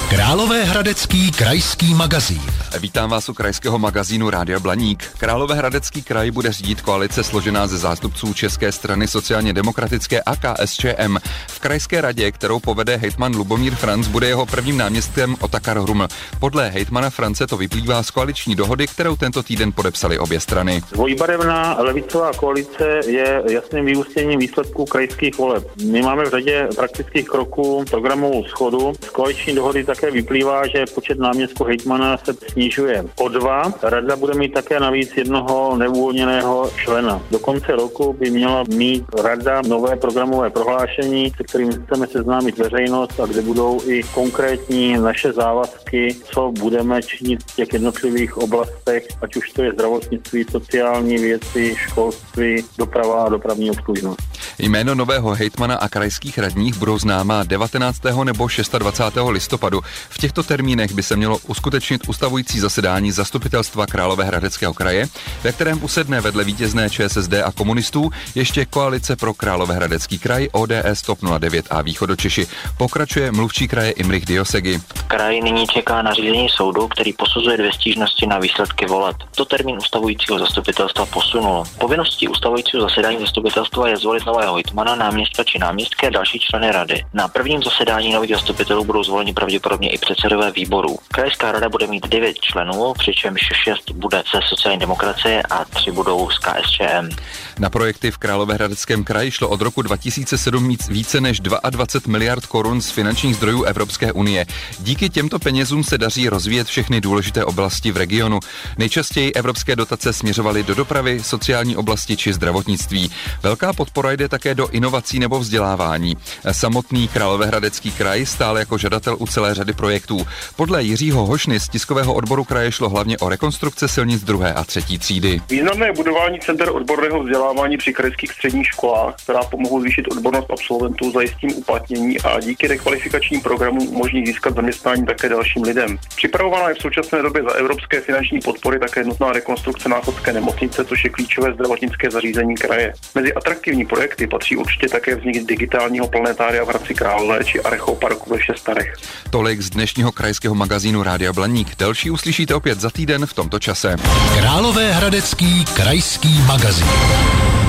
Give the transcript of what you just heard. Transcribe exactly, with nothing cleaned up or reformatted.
Královéhradecký krajský magazín. Vítám vás u krajského magazínu Rádia Blaník. Královéhradecký kraj bude řídit koalice složená ze zástupců České strany sociálně demokratické a K S Č M. V krajské radě, kterou povede hejtman Lubomír Franc, bude jeho prvním náměstkem Otakar Hruml. Podle hejtmana France to vyplývá z koaliční dohody, kterou tento týden podepsali obě strany. Dvojbarevná levicová koalice je jasným vyústěním výsledků krajských voleb. My máme v řadě praktických kroků programovou shodu. Z koaliční dohody také vyplývá, že počet náměstků hejtmana se snižuje o dva. Rada bude mít také navíc jednoho neuvolněného člena. Do konce roku by měla mít rada nové programové prohlášení, se kterým chceme seznámit veřejnost a kde budou i konkrétní naše závazky, co budeme činit v těch jednotlivých oblastech, ať už to je zdravotnictví, sociální věci, školství, doprava a dopravní obslužnost. Jméno nového hejtmana a krajských radních budou známa devatenáctého nebo dvacátého šestého listopadu. V těchto termínech by se mělo uskutečnit ustavující zasedání zastupitelstva Královéhradeckého kraje, ve kterém usedne vedle vítězné Č S S D a komunistů ještě koalice pro Královéhradecký kraj, O D S, T O P nula devět a Východočeši. Pokračuje mluvčí kraje Imrich Diosegi. Kraj nyní čeká na řízení soudu, který posuzuje dvě stížnosti na výsledky voleb. To termín ustavujícího zastupitelstva posunulo. Povinností ustavujícího zasedání zastupitelstva je zvolit nového hejtmana, náměstka či náměstky a další členy rady. Na prvním zasedání nových zastupitelů budou zvoleni pravděpodobně i předsedové výborů. Krajská rada bude mít devět členů, přičemž šest bude ze sociální demokracie a tři budou z K S Č M. Na projekty v Královéhradeckém kraji šlo od roku dva tisíce sedm více než dvacet dva miliard korun z finančních zdrojů Evropské unie. Díky těmto penězům se daří rozvíjet všechny důležité oblasti v regionu. Nejčastěji evropské dotace směřovaly do dopravy, sociální oblasti či zdravotnictví. Velká podpora jde také do inovací nebo vzdělávání. Samotný Královéhradecký kraj stál jako žadatel u celé řady projektů. Podle Jiřího Hošny z tiskového odboru kraje šlo hlavně o rekonstrukce silnic druhé a třetí třídy. Významné budování center odborného vzdělávání při krajských středních školách, která pomohou zvýšit odbornost absolventů, zajistím uplatnění a díky rekvalifikačním programům umožní získat zaměstnání také dalším lidem. Připravovaná je v současné době za evropské finanční podpory také nutná rekonstrukce Náchodské nemocnice, což je klíčové zdravotnické zařízení kraje. Mezi atraktivní projekty patří určitě také vznik digitálního planetária v Hradci Králové či Arechoparku ve Všestarech. Tolik z dnešního krajského magazínu Rádia Blaník. Další uslyšíte opět za týden v tomto čase. Královéhradecký krajský magazín.